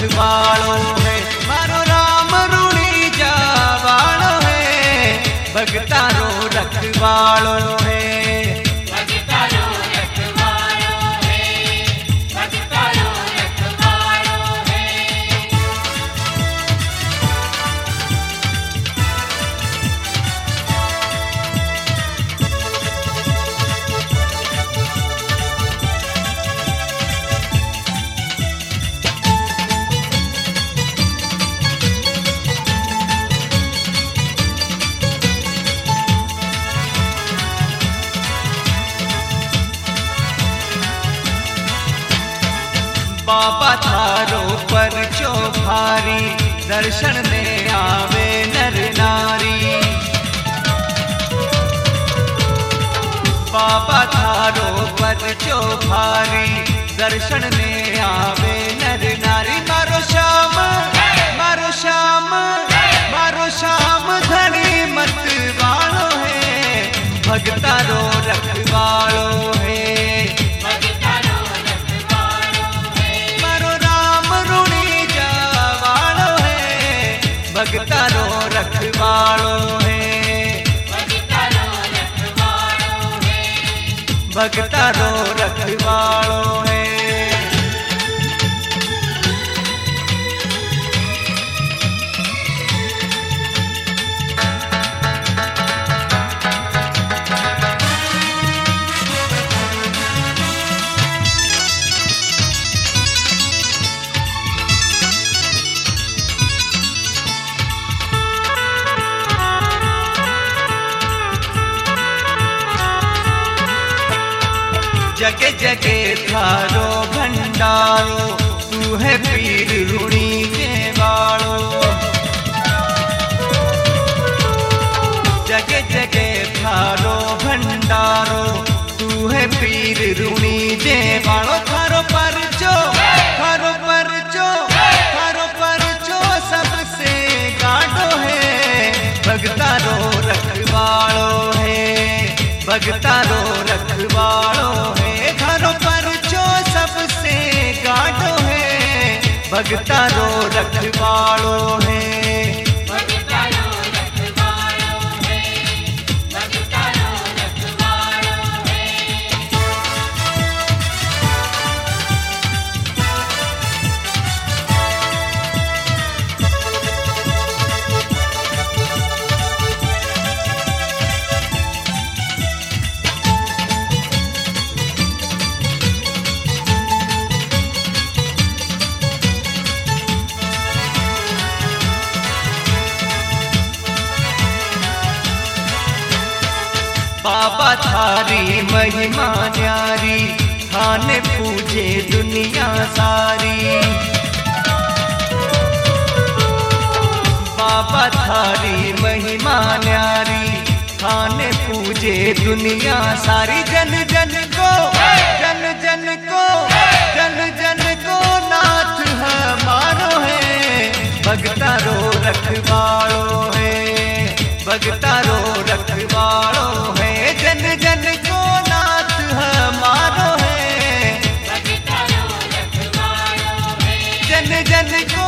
रखवालो है, मारो राम रूणी जावालो है, भगतारो रखवालो है। बाबा थारो पर चौभारी, दर्शन में आवे नर नारी। बाबा थारो पर चौभारी, दर्शन में आवे नर नारी। मारो श्याम, मारो श्याम, मारो श्याम धनी मत वालो है, भगतारो रखवालो है। भगतारो रखवालो है, भगतारो रखवालो है। जगे जगे थारो भंडारो, तू है पीर रूणी के वालो। जगे जगे थारो भंडारो, तू है पीर रूणी के वालो। थारो परचो, थारो परचो, थारो परचो सबसे गाढ़ो है, भगतारो रखवालो है, भगतारो रखवालो है। थारो परचो सबसे गाढ़ो है, भगतारो रखवालो है। बाबा थारी महिमा न्यारी, थाने पूजे दुनिया सारी। बाबा थारी महिमा न्यारी, थाने पूजे दुनिया सारी। जन जन को, जन जन को, जन जन को नाथ हमारो है, भगतारो रखवालो है, भगतारो रखवालो है। जन जन को नाथ हमारो है, जन जन को